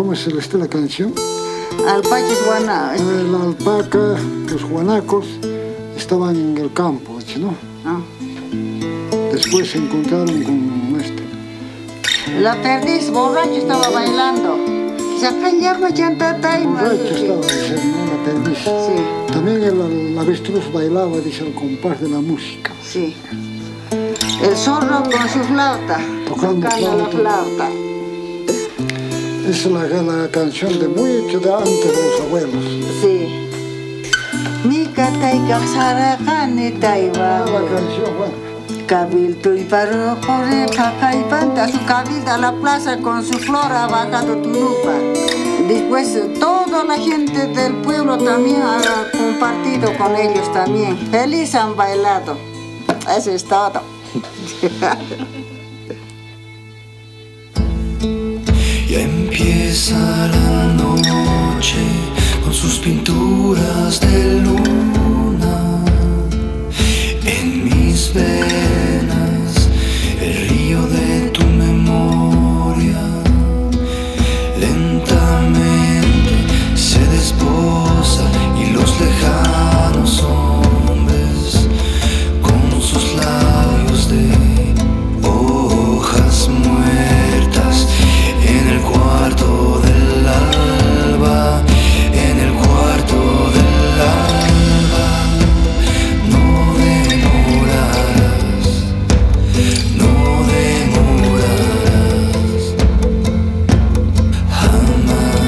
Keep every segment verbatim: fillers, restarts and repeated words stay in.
¿Cómo se le está la canción? Alpachis guana. La alpaca, los guanacos estaban en el campo, ¿no? Ah. Después se encontraron con este. La perdiz borracho estaba bailando. Saca llama chantatay. Borracho estaba, dice, ¿no? La perdiz. Sí. También el, el avestruz bailaba, dice, al compás de la música. Sí. El zorro con su flauta. Tocando Tocando la flauta. Esa es la, la canción de mucho de antes de los abuelos. Sí. Mikatay kaxarakani taiba. La canción, bueno. Cabildo y paro corre cacaipanta su cabildo a la plaza con su flora bajado tunupa. Después toda la gente del pueblo también ha compartido con ellos también. Feliz han bailado. Eso es todo. Ya empieza la noche con sus pinturas de luna en mis venas, el río de tu memoria lentamente se desposa y los lejanos hombres con sus labios de hojas muertas en el cuarto del alba, en el cuarto del alba. No demorarás, no demorarás jamás.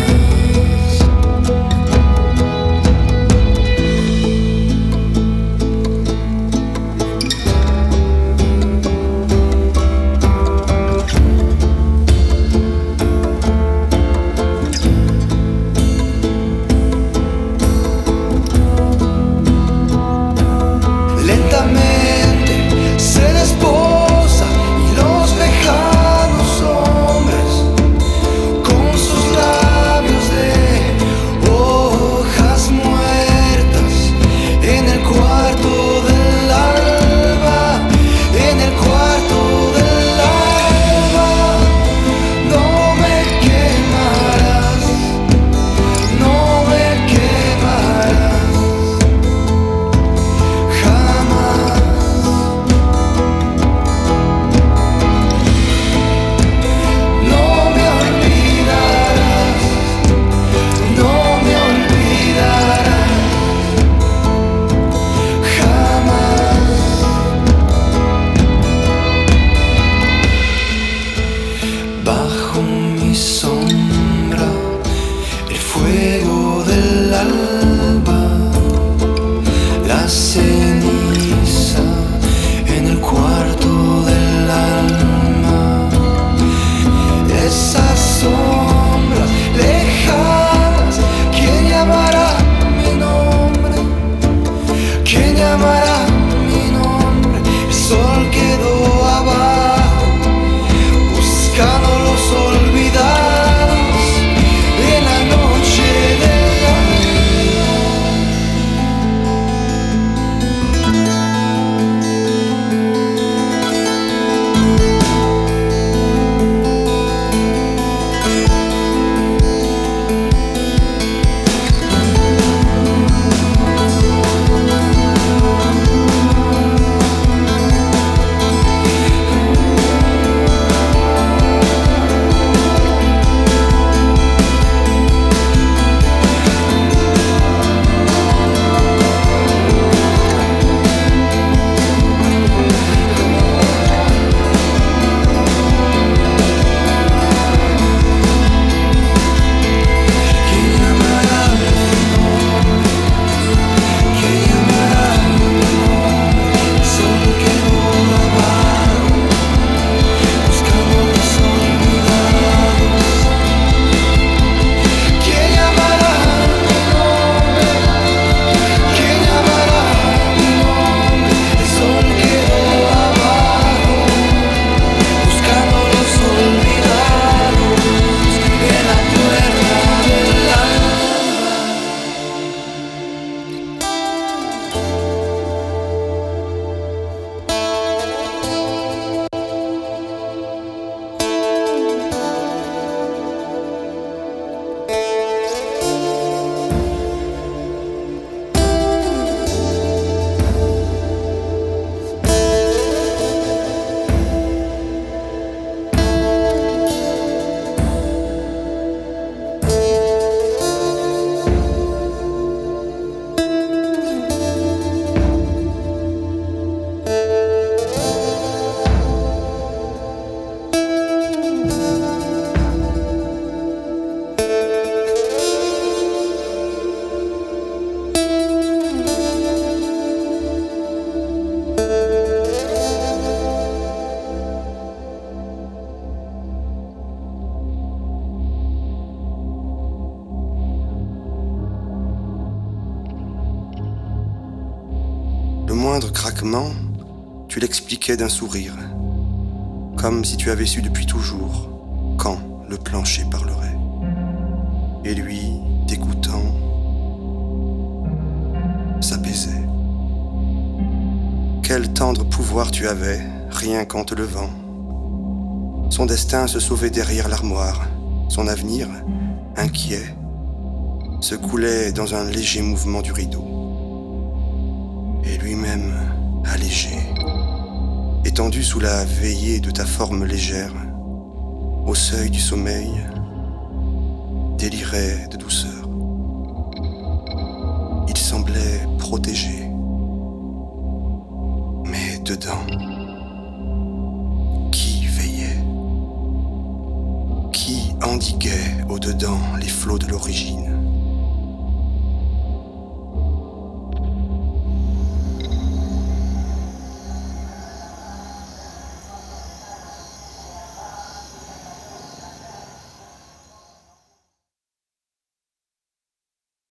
Lentamente se desposa y los lejanos hombres con sus labios de hojas muertas en el cuarto del alba, en el cuarto del alba. No me quemarás, no me quemarás jamás. No me olvidarás, no me olvidarás jamás. Bajo mi sombra, el fuego del alba, la ceniza en el cuarto del alma. Esas sombras lejanas, ¿quién llamará mi nombre? ¿Quién llamará mi nombre? El sol quedó abajo, buscando los olvidados en la noche del alma. Le moindre craquement, tu l'expliquais d'un sourire, comme si tu avais su depuis toujours quand le plancher parlerait. Et lui, t'écoutant, s'apaisait. Quel tendre pouvoir tu avais, rien qu'en te levant. Son destin se sauvait derrière l'armoire, son avenir, inquiet, se coulait dans un léger mouvement du rideau. Et lui-même, allégé, étendu sous la veillée de ta forme légère, au seuil du sommeil, délirait de douceur. Il semblait protégé, mais dedans, qui veillait? Qui endiguait au-dedans les flots de l'origine?